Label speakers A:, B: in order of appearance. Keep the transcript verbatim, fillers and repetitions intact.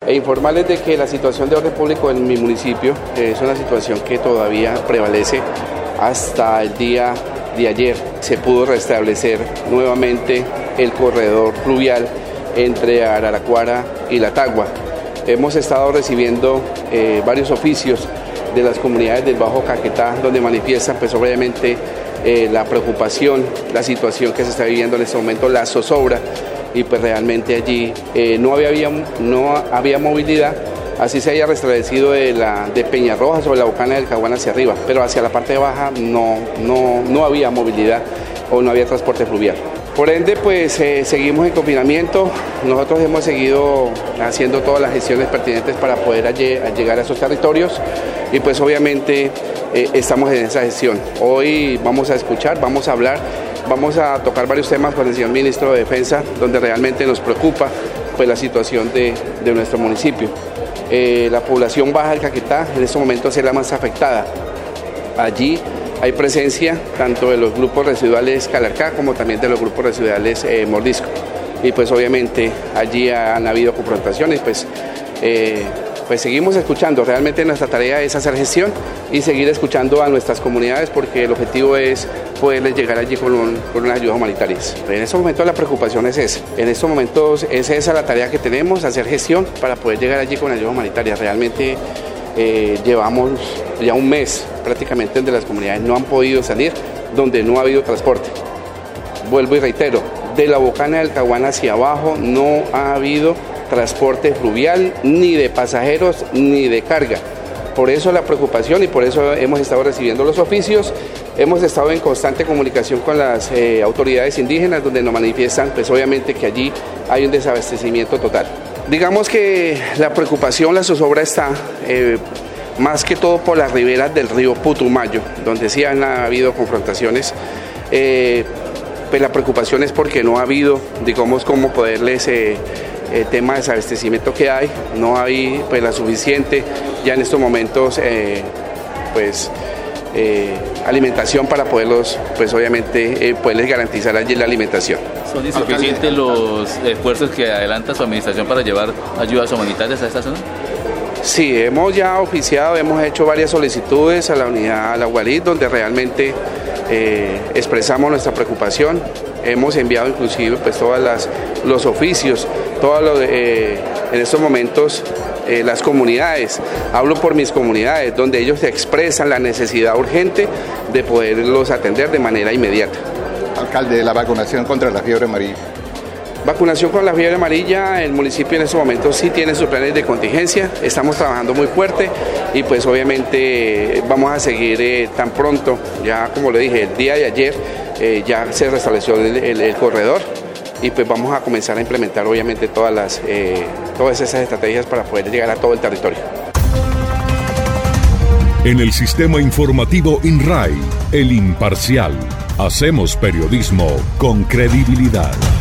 A: e informarles de que la situación de orden público en mi municipio es una situación que todavía prevalece. Hasta el día de ayer se pudo restablecer nuevamente el corredor fluvial entre Araraquara y La Tagua. Hemos estado recibiendo eh, varios oficios de las comunidades del Bajo Caquetá, donde manifiestan pues obviamente eh, la preocupación, la situación que se está viviendo en este momento, la zozobra, y pues realmente allí eh, no había, no había movilidad, así se haya restablecido de, la, de Peñarroja sobre la Bocana del Caguán hacia arriba, pero hacia la parte baja no, no, no había movilidad o no había transporte fluvial. Por ende, pues eh, seguimos en confinamiento. Nosotros hemos seguido haciendo todas las gestiones pertinentes para poder a llegar a esos territorios y pues obviamente eh, estamos en esa gestión. Hoy vamos a escuchar, vamos a hablar, vamos a tocar varios temas con el señor Ministro de Defensa, donde realmente nos preocupa pues la situación de, de nuestro municipio. Eh, la población baja del Caquetá en estos momentos es la más afectada. Allí hay presencia tanto de los grupos residuales Calarcá como también de los grupos residuales eh, Mordisco. Y pues obviamente allí han habido confrontaciones, pues, eh, pues seguimos escuchando. Realmente nuestra tarea es hacer gestión y seguir escuchando a nuestras comunidades porque el objetivo es poderles llegar allí con, un, con unas ayudas humanitarias. En estos momentos la preocupación es esa. En estos momentos es esa la tarea que tenemos, hacer gestión para poder llegar allí con ayudas humanitarias. Realmente eh, llevamos ya un mes prácticamente donde las comunidades no han podido salir, donde no ha habido transporte. Vuelvo y reitero, de la Bocana del Caguán hacia abajo no ha habido transporte fluvial, ni de pasajeros, ni de carga. Por eso la preocupación y por eso hemos estado recibiendo los oficios, hemos estado en constante comunicación con las eh, autoridades indígenas, donde nos manifiestan, pues obviamente que allí hay un desabastecimiento total. Digamos que la preocupación, la zozobra está eh, más que todo por las riberas del río Putumayo, donde sí han habido confrontaciones. Eh, pues la preocupación es porque no ha habido, digamos, cómo poderles, eh, el tema de desabastecimiento que hay, no hay pues la suficiente ya en estos momentos, eh, pues, eh, alimentación para poderlos, pues obviamente, eh, poderles garantizar allí la alimentación.
B: ¿Son insuficientes los esfuerzos que adelanta su administración para llevar ayudas humanitarias a esta zona?
A: Sí, hemos ya oficiado, hemos hecho varias solicitudes a la unidad, a la UALID, donde realmente eh, expresamos nuestra preocupación. Hemos enviado inclusive pues todas las los oficios, todos los, eh, en estos momentos eh, las comunidades, hablo por mis comunidades, donde ellos expresan la necesidad urgente de poderlos atender de manera inmediata.
C: Alcalde, la vacunación contra la fiebre amarilla.
A: Vacunación con la fiebre amarilla, el municipio en estos momentos sí tiene sus planes de contingencia, estamos trabajando muy fuerte y pues obviamente vamos a seguir eh, tan pronto, ya como le dije, el día de ayer eh, ya se restableció el, el, el corredor y pues vamos a comenzar a implementar obviamente todas, las, eh, todas esas estrategias para poder llegar a todo el territorio.
D: En el sistema informativo INRAI, El Imparcial, hacemos periodismo con credibilidad.